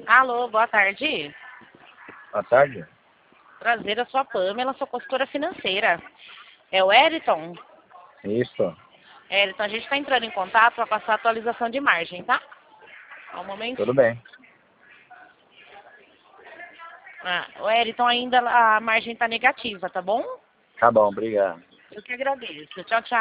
Alô, boa tarde. Boa tarde. Prazer, eu sou a Pamela, sou consultora financeira. É o Eriton? Isso. Eriton, a gente está entrando em contato para passar a atualização de margem, tá? Só um momento. Tudo bem. O Eriton, ainda a margem está negativa, tá bom? Tá bom, obrigado. Eu que agradeço. Tchau, tchau.